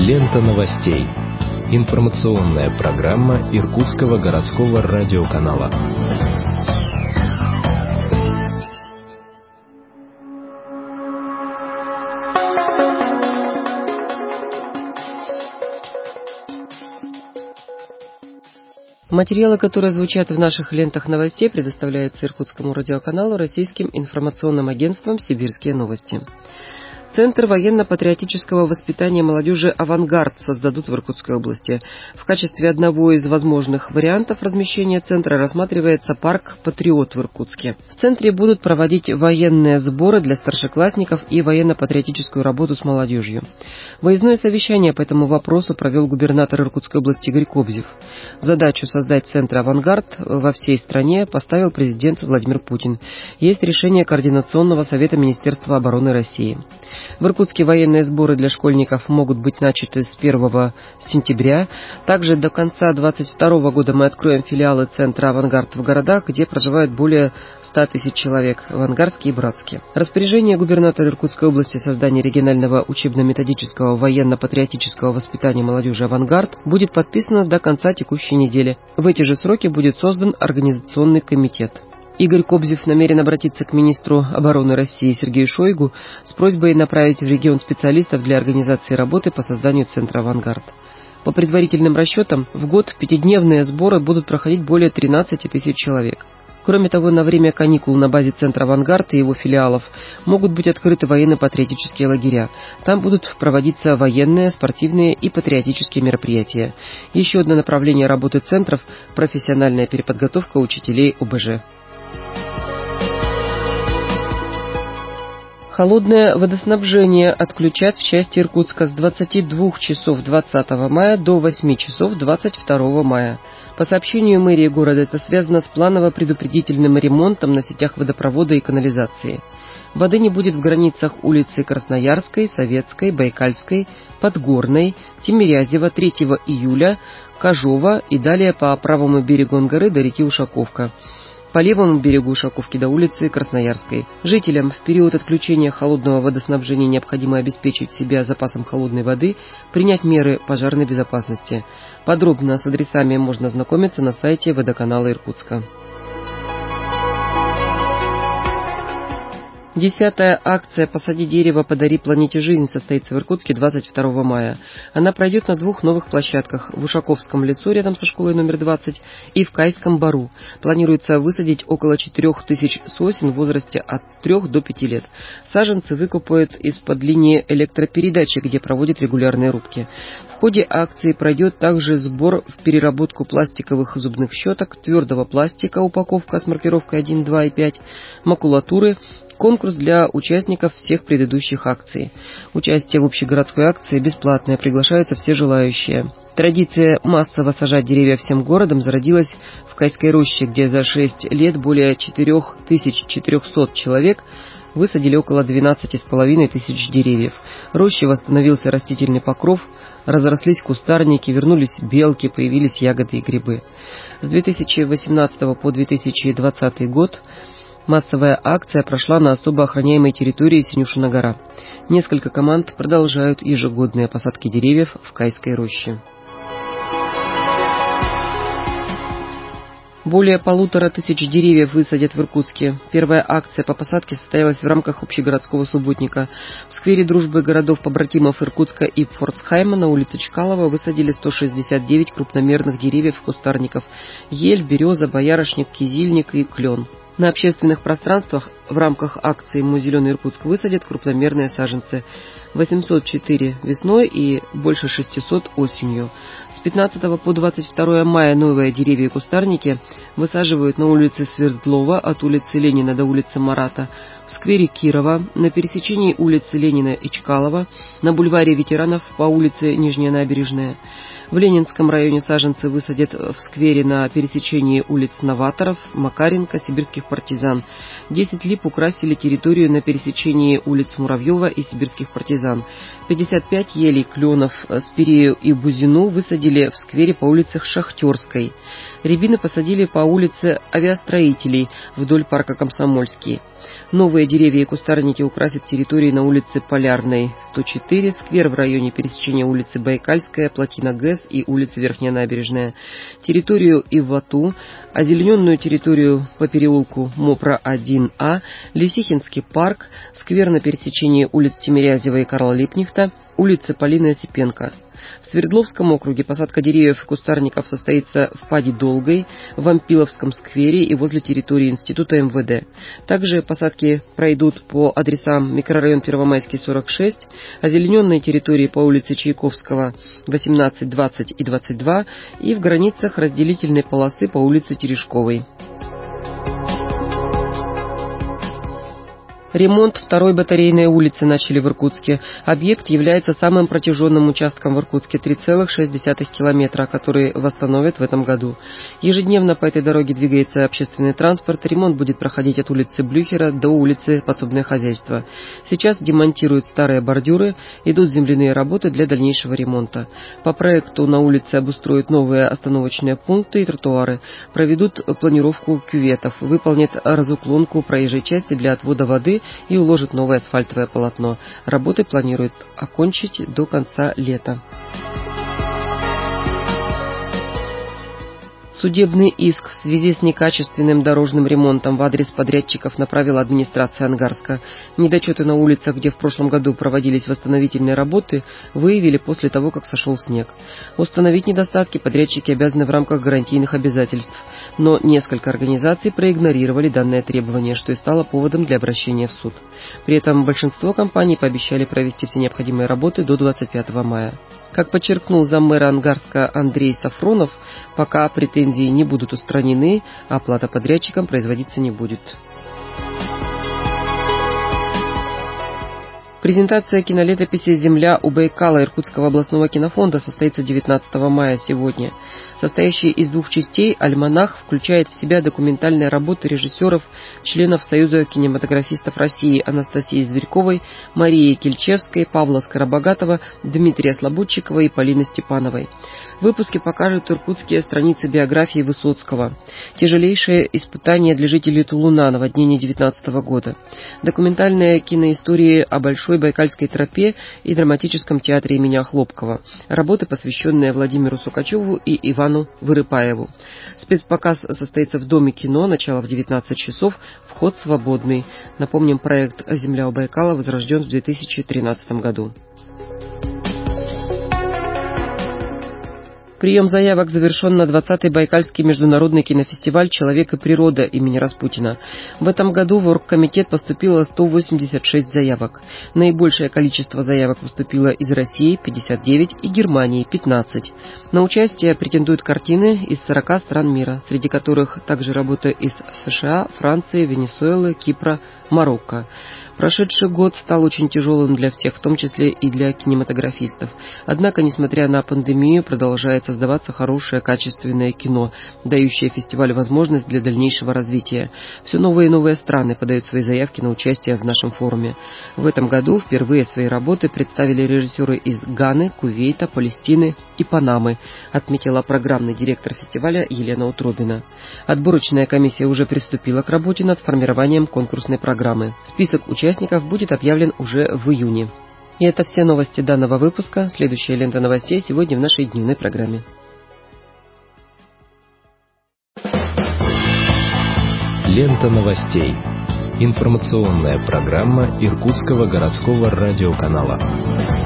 Лента новостей. Информационная программа Иркутского городского радиоканала. Материалы, которые звучат в наших лентах новостей, предоставляются Иркутскому радиоканалу российским информационным агентством «Сибирские новости». Центр военно-патриотического воспитания молодежи «Авангард» создадут в Иркутской области. В качестве одного из возможных вариантов размещения центра рассматривается парк «Патриот» в Иркутске. В центре будут проводить военные сборы для старшеклассников и военно-патриотическую работу с молодежью. Выездное совещание по этому вопросу провел губернатор Иркутской области Игорь Кобзев. Задачу создать центр «Авангард» во всей стране поставил президент Владимир Путин. Есть решение Координационного совета Министерства обороны России. В Иркутске военные сборы для школьников могут быть начаты с 1 сентября. Также до конца 2022 года мы откроем филиалы центра «Авангард» в городах, где проживает более 100 тысяч человек, в Ангарске и Братске. Распоряжение губернатора Иркутской области о создании регионального учебно-методического военно-патриотического воспитания молодежи «Авангард» будет подписано до конца текущей недели. В эти же сроки будет создан организационный комитет. Игорь Кобзев намерен обратиться к министру обороны России Сергею Шойгу с просьбой направить в регион специалистов для организации работы по созданию центра «Авангард». По предварительным расчетам, в год пятидневные сборы будут проходить более 13 тысяч человек. Кроме того, на время каникул на базе центра «Авангард» и его филиалов могут быть открыты военно-патриотические лагеря. Там будут проводиться военные, спортивные и патриотические мероприятия. Еще одно направление работы центров – профессиональная переподготовка учителей ОБЖ. Холодное водоснабжение отключат в части Иркутска с 22 часов 20 мая до 8 часов 22 мая. По сообщению мэрии города, это связано с планово-предупредительным ремонтом на сетях водопровода и канализации. Воды не будет в границах улицы Красноярской, Советской, Байкальской, Подгорной, Тимирязева, 3 июля, Кожова и далее по правому берегу Ангары до реки Ушаковка. По левому берегу Ушаковки до улицы Красноярской. Жителям в период отключения холодного водоснабжения необходимо обеспечить себя запасом холодной воды, принять меры пожарной безопасности. Подробно с адресами можно ознакомиться на сайте водоканала Иркутска. 10-я акция «Посади дерево, подари планете жизнь» состоится в Иркутске 22 мая. Она пройдет на двух новых площадках – в Ушаковском лесу рядом со школой номер 20 и в Кайском бару. Планируется высадить около 4000 сосен в возрасте от 3 до 5 лет. Саженцы выкопают из-под линии электропередачи, где проводят регулярные рубки. В ходе акции пройдет также сбор в переработку пластиковых зубных щеток, твердого пластика, упаковка с маркировкой 1, 2 и 5, макулатуры, конкурс для участников всех предыдущих акций. Участие в общегородской акции бесплатное, приглашаются все желающие. Традиция массово сажать деревья всем городом зародилась в Кайской роще, где за 6 лет более 4400 человек высадили около 12,5 тысяч деревьев. В роще восстановился растительный покров, разрослись кустарники, вернулись белки, появились ягоды и грибы. С 2018 по 2020 год массовая акция прошла на особо охраняемой территории Синюшина гора. Несколько команд продолжают ежегодные посадки деревьев в Кайской роще. Более 1500 деревьев высадят в Иркутске. Первая акция по посадке состоялась в рамках общегородского субботника. В сквере дружбы городов-побратимов Иркутска и Пфорцхайма на улице Чкалова высадили 169 крупномерных деревьев кустарников – ель, береза, боярышник, кизильник и клен. На общественных пространствах в рамках акции «Мой зеленый Иркутск» высадят крупномерные саженцы. 804 весной и больше 600 осенью. С 15 по 22 мая новые деревья и кустарники высаживают на улице Свердлова от улицы Ленина до улицы Марата, в сквере Кирова, на пересечении улицы Ленина и Чкалова, на бульваре ветеранов по улице Нижняя Набережная. В Ленинском районе саженцы высадят в сквере на пересечении улиц Новаторов, Макаренко, Сибирских партизан. 10 лип украсили территорию на пересечении улиц Муравьева и сибирских партизан. 55 елей, кленов, спирею и бузину высадили в сквере по улице Шахтерской. Рябины посадили по улице Авиастроителей вдоль парка Комсомольский. Новые деревья и кустарники украсят территории на улице Полярной, 104, сквер в районе пересечения улицы Байкальская, плотина ГЭС и улица Верхняя Набережная, территорию Ивату, озелененную территорию по переулку Мопра-1А, Лисихинский парк, сквер на пересечении улиц Тимирязева и Карла Липкнехта, улица Полины Осипенко. В Свердловском округе посадка деревьев и кустарников состоится в Паде Долгой, в Ампиловском сквере и возле территории Института МВД. Также посадки пройдут по адресам микрорайон Первомайский, 46, озелененные территории по улице Чайковского, 18, 20 и 22 и в границах разделительной полосы по улице Терешковой. Ремонт второй батарейной улицы начали в Иркутске. Объект является самым протяженным участком в Иркутске, 3,6 километра, который восстановят в этом году. Ежедневно по этой дороге двигается общественный транспорт. Ремонт будет проходить от улицы Блюхера до улицы Подсобное хозяйство. Сейчас демонтируют старые бордюры, идут земляные работы для дальнейшего ремонта. По проекту на улице обустроят новые остановочные пункты и тротуары, проведут планировку кюветов, выполнят разуклонку проезжей части для отвода воды и уложит новое асфальтовое полотно. Работы планируют окончить до конца лета. Судебный иск в связи с некачественным дорожным ремонтом в адрес подрядчиков направила администрация Ангарска. Недочеты на улицах, где в прошлом году проводились восстановительные работы, выявили после того, как сошел снег. Установить недостатки подрядчики обязаны в рамках гарантийных обязательств, но несколько организаций проигнорировали данное требование, что и стало поводом для обращения в суд. При этом большинство компаний пообещали провести все необходимые работы до 25 мая. Как подчеркнул заммэра Ангарска Андрей Сафронов, пока претензии не будут устранены, оплата подрядчикам производиться не будет. Презентация кинолетописи «Земля у Байкала» Иркутского областного кинофонда состоится 19 мая сегодня. Состоящий из 2 частей альманах включает в себя документальные работы режиссеров, членов Союза кинематографистов России Анастасии Зверьковой, Марии Кильчевской, Павла Скоробогатова, Дмитрия Слободчикова и Полины Степановой. В выпуске покажут иркутские страницы биографии Высоцкого. Тяжелейшее испытание для жителей Тулуна, наводнение 19 года. Документальные киноистории о Большой Байкальской тропе и драматическом театре имени Охлопкова. Работы, посвященные Владимиру Сукачеву и Ивану Вырыпаеву. Спецпоказ состоится в Доме кино, начало в 19 часов, вход свободный. Напомним, проект «Земля у Байкала» возрожден в 2013 году. Прием заявок завершен на 20-й Байкальский международный кинофестиваль «Человек и природа» имени Распутина. В этом году в оргкомитет поступило 186 заявок. Наибольшее количество заявок поступило из России – 59 и Германии – 15. На участие претендуют картины из 40 стран мира, среди которых также работы из США, Франции, Венесуэлы, Кипра, Марокко. Прошедший год стал очень тяжелым для всех, в том числе и для кинематографистов. Однако, несмотря на пандемию, продолжает создаваться хорошее, качественное кино, дающее фестивалю возможность для дальнейшего развития. Все новые и новые страны подают свои заявки на участие в нашем форуме. В этом году впервые свои работы представили режиссеры из Ганы, Кувейта, Палестины и Панамы, отметила программный директор фестиваля Елена Утробина. Отборочная комиссия уже приступила к работе над формированием конкурсной программы. Список участников будет объявлен уже в июне. И это все новости данного выпуска. Следующая лента новостей сегодня в нашей дневной программе. Лента новостей. Информационная программа Иркутского городского радиоканала.